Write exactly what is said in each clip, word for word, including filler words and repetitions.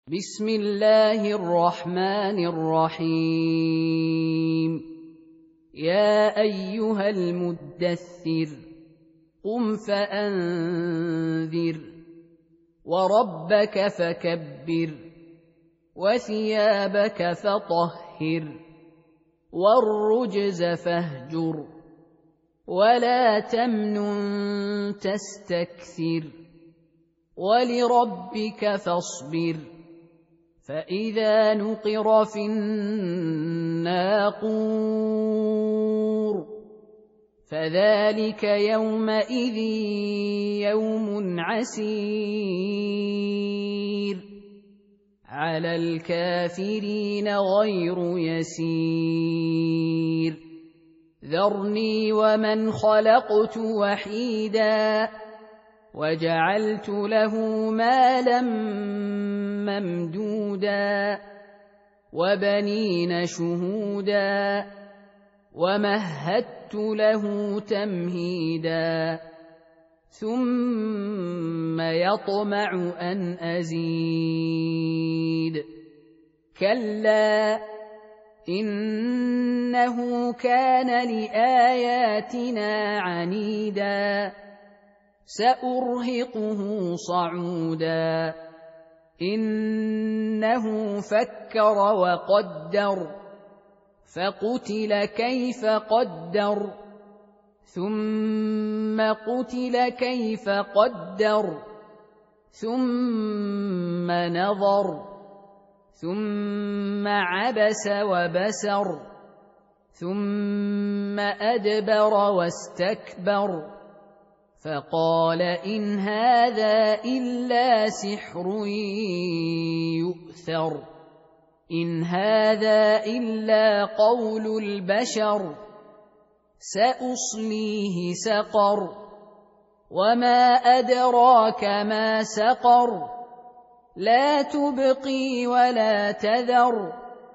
بسم الله الرحمن الرحيم يا أيها المدثر قم فأنذر وربك فكبر وثيابك فطهر والرجز فاهجر ولا تمنن تستكثر ولربك فاصبر فإذا نقر في الناقور فذلك يومئذ يوم عسير على الكافرين غير يسير ذرني ومن خلقت وحيدا وجعلت له مالا ممدودا وبنين شهودا ومهدت له تمهيدا ثم يطمع أن أزيد كلا إنه كان لآياتنا عنيدا سأرهقه صعودا إنه فكر وقدر فقتل كيف قدر ثم قتل كيف قدر ثم نظر ثم عبس وبسر ثم أدبر واستكبر فقال إن هذا إلا سحر يؤثر إن هذا إلا قول البشر سأصليه سقر وما أدراك ما سقر لا تبقي ولا تذر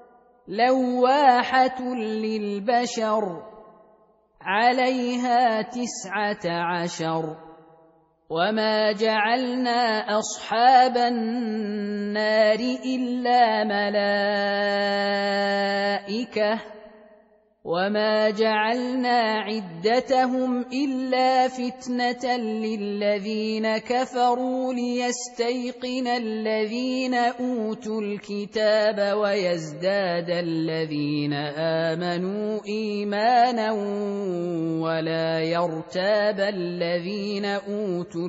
لواحة للبشر عليها تسعة عشر وما جعلنا أصحاب النار إلا ملائكة وما جعلنا عدتهم إلا فتنة للذين كفروا ليستيقن الذين أوتوا الكتاب ويزداد الذين آمنوا إيمانا ولا يرتاب الذين أوتوا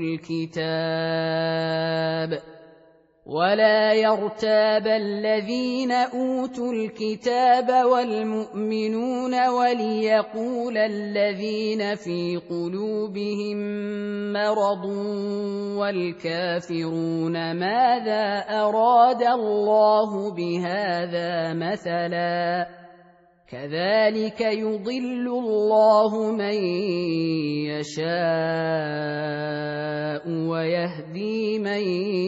الكتاب ولا يرتاب الذين أوتوا الكتاب والمؤمنون وليقول الذين في قلوبهم مرض والكافرون ماذا أراد الله بهذا مثلا كذلك يضل الله من يشاء ويهدي من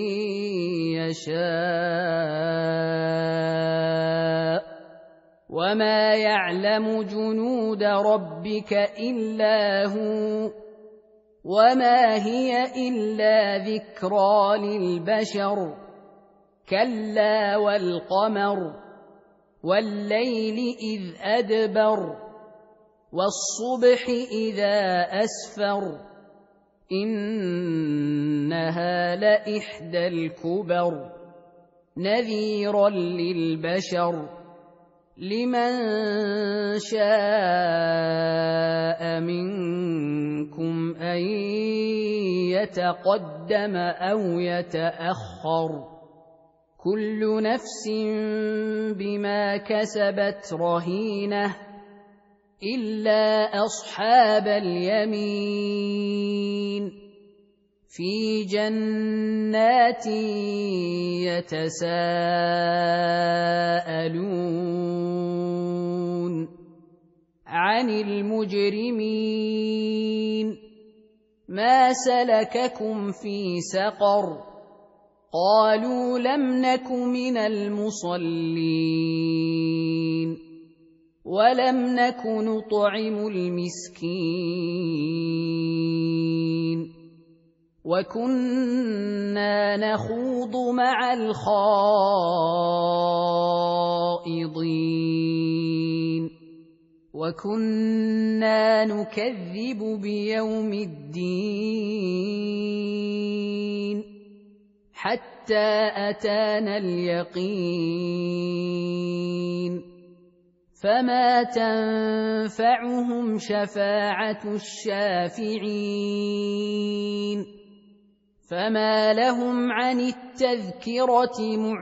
يشاء وما يعلم جنود ربك إلا هو وما هي إلا ذكرى للبشر كلا والقمر والليل إذ أدبر والصبح إذا أسفر إنها لإحدى الكبر نذيرا للبشر لمن شاء منكم أن يتقدم أو يتأخر كل نفس بما كسبت رهينة إلا أصحاب اليمين في جنات يتساءلون عن المجرمين ما سلككم في سقر قالوا لم نك من المصلين ولم نك نطعم المسكين وكنا نخوض مع الخائضين وكنا نكذب بيوم الدين حتى أتانا اليقين فما تنفعهم شفاعة الشافعين فما لهم عن التذكرة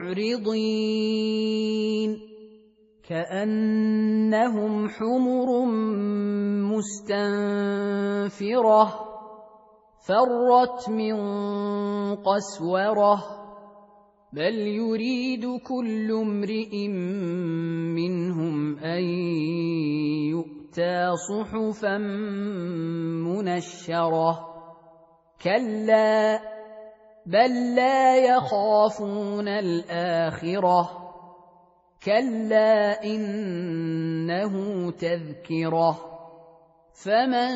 معرضين كأنهم حمر مستنفرة فرت من قسورة بل يريد كل امرئ منهم أن يؤتى صحفا منشرة كلا بل لا يخافون الآخرة كلا إنه تذكرة فمن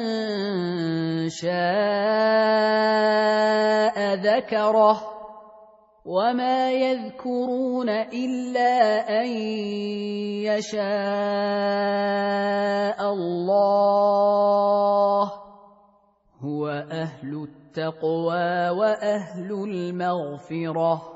شاء ذكره وما يذكرون إلا أن يشاء الله هو أهل التقوى وأهل المغفرة